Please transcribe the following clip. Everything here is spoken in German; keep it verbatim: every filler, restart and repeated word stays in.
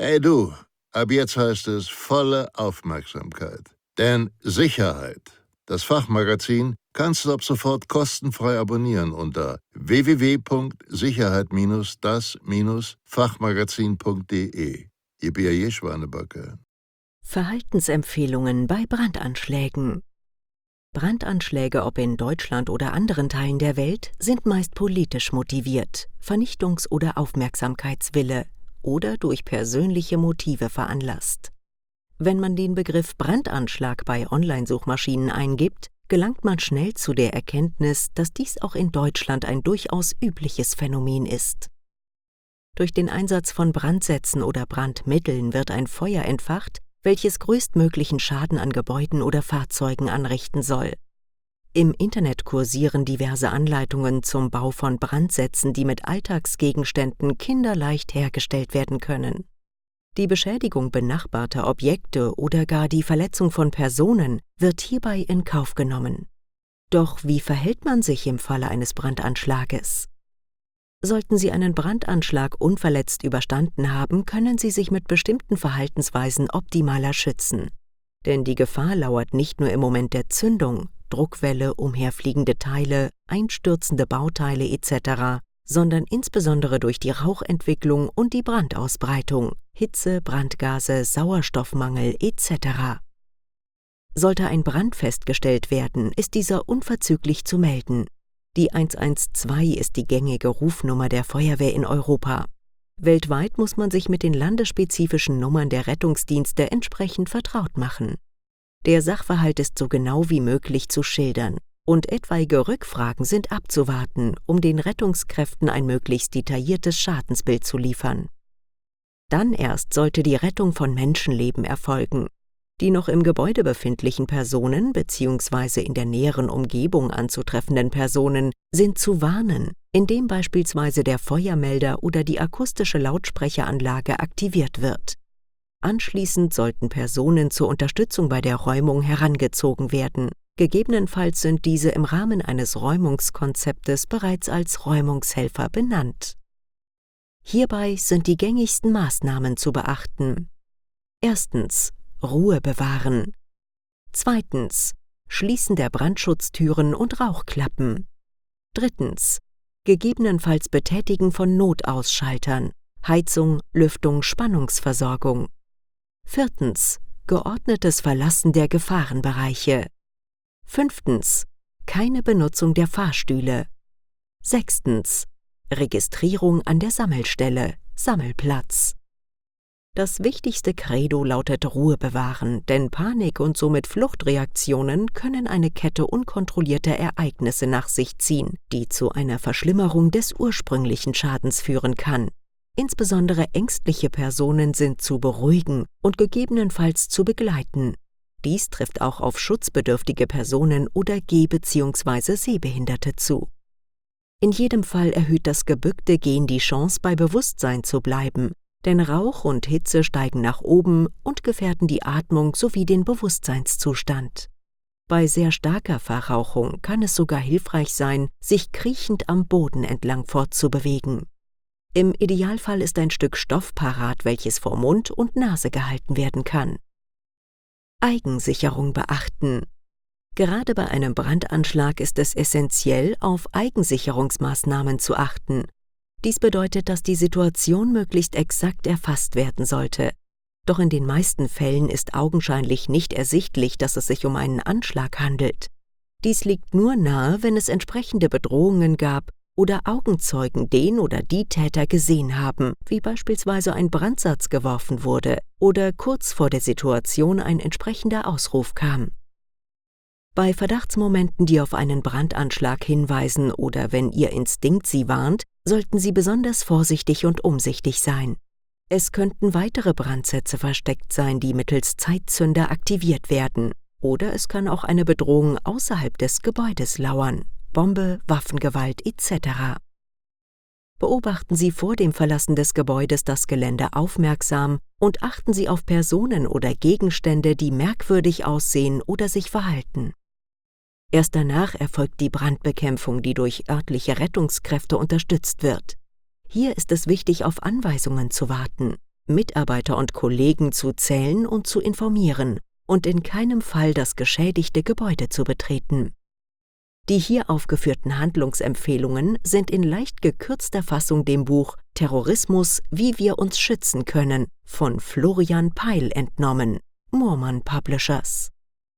Hey du, ab jetzt heißt es volle Aufmerksamkeit. Denn Sicherheit, das Fachmagazin, kannst du ab sofort kostenfrei abonnieren unter w w w punkt sicherheit das Fachmagazin punkt de. Ich bin ja je Schwanebacke. Verhaltensempfehlungen bei Brandanschlägen. Brandanschläge, ob in Deutschland oder anderen Teilen der Welt, sind meist politisch motiviert, Vernichtungs- oder Aufmerksamkeitswille oder durch persönliche Motive veranlasst. Wenn man den Begriff Brandanschlag bei Online-Suchmaschinen eingibt, gelangt man schnell zu der Erkenntnis, dass dies auch in Deutschland ein durchaus übliches Phänomen ist. Durch den Einsatz von Brandsätzen oder Brandmitteln wird ein Feuer entfacht, welches größtmöglichen Schaden an Gebäuden oder Fahrzeugen anrichten soll. Im Internet kursieren diverse Anleitungen zum Bau von Brandsätzen, die mit Alltagsgegenständen kinderleicht hergestellt werden können. Die Beschädigung benachbarter Objekte oder gar die Verletzung von Personen wird hierbei in Kauf genommen. Doch wie verhält man sich im Falle eines Brandanschlages? Sollten Sie einen Brandanschlag unverletzt überstanden haben, können Sie sich mit bestimmten Verhaltensweisen optimaler schützen. Denn die Gefahr lauert nicht nur im Moment der Zündung, Druckwelle, umherfliegende Teile, einstürzende Bauteile et cetera, sondern insbesondere durch die Rauchentwicklung und die Brandausbreitung, Hitze, Brandgase, Sauerstoffmangel et cetera. Sollte ein Brand festgestellt werden, ist dieser unverzüglich zu melden. Die eins eins zwei ist die gängige Rufnummer der Feuerwehr in Europa. Weltweit muss man sich mit den landesspezifischen Nummern der Rettungsdienste entsprechend vertraut machen. Der Sachverhalt ist so genau wie möglich zu schildern und etwaige Rückfragen sind abzuwarten, um den Rettungskräften ein möglichst detailliertes Schadensbild zu liefern. Dann erst sollte die Rettung von Menschenleben erfolgen. Die noch im Gebäude befindlichen Personen bzw. in der näheren Umgebung anzutreffenden Personen sind zu warnen, indem beispielsweise der Feuermelder oder die akustische Lautsprecheranlage aktiviert wird. Anschließend sollten Personen zur Unterstützung bei der Räumung herangezogen werden. Gegebenenfalls sind diese im Rahmen eines Räumungskonzeptes bereits als Räumungshelfer benannt. Hierbei sind die gängigsten Maßnahmen zu beachten. Erstens. Ruhe bewahren. Zweitens. Schließen der Brandschutztüren und Rauchklappen. Drittens. Gegebenenfalls Betätigen von Notausschaltern, Heizung, Lüftung, Spannungsversorgung. Viertens. Geordnetes Verlassen der Gefahrenbereiche. Fünftens. Keine Benutzung der Fahrstühle. Sechstens. Registrierung an der Sammelstelle, Sammelplatz. Das wichtigste Credo lautet Ruhe bewahren, denn Panik und somit Fluchtreaktionen können eine Kette unkontrollierter Ereignisse nach sich ziehen, die zu einer Verschlimmerung des ursprünglichen Schadens führen kann. Insbesondere ängstliche Personen sind zu beruhigen und gegebenenfalls zu begleiten. Dies trifft auch auf schutzbedürftige Personen oder Geh- bzw. Sehbehinderte zu. In jedem Fall erhöht das gebückte Gehen die Chance, bei Bewusstsein zu bleiben, denn Rauch und Hitze steigen nach oben und gefährden die Atmung sowie den Bewusstseinszustand. Bei sehr starker Verrauchung kann es sogar hilfreich sein, sich kriechend am Boden entlang fortzubewegen. Im Idealfall ist ein Stück Stoff parat, welches vor Mund und Nase gehalten werden kann. Eigensicherung beachten. Gerade bei einem Brandanschlag ist es essentiell, auf Eigensicherungsmaßnahmen zu achten. Dies bedeutet, dass die Situation möglichst exakt erfasst werden sollte. Doch in den meisten Fällen ist augenscheinlich nicht ersichtlich, dass es sich um einen Anschlag handelt. Dies liegt nur nahe, wenn es entsprechende Bedrohungen gab oder Augenzeugen den oder die Täter gesehen haben, wie beispielsweise ein Brandsatz geworfen wurde oder kurz vor der Situation ein entsprechender Ausruf kam. Bei Verdachtsmomenten, die auf einen Brandanschlag hinweisen oder wenn Ihr Instinkt Sie warnt, sollten Sie besonders vorsichtig und umsichtig sein. Es könnten weitere Brandsätze versteckt sein, die mittels Zeitzünder aktiviert werden. Oder es kann auch eine Bedrohung außerhalb des Gebäudes lauern, Bombe, Waffengewalt et cetera. Beobachten Sie vor dem Verlassen des Gebäudes das Gelände aufmerksam und achten Sie auf Personen oder Gegenstände, die merkwürdig aussehen oder sich verhalten. Erst danach erfolgt die Brandbekämpfung, die durch örtliche Rettungskräfte unterstützt wird. Hier ist es wichtig, auf Anweisungen zu warten. Mitarbeiter und Kollegen zu zählen und zu informieren und in keinem Fall das geschädigte Gebäude zu betreten. Die hier aufgeführten Handlungsempfehlungen sind in leicht gekürzter Fassung dem Buch »Terrorismus, wie wir uns schützen können« von Florian Peil entnommen, Moorman Publishers.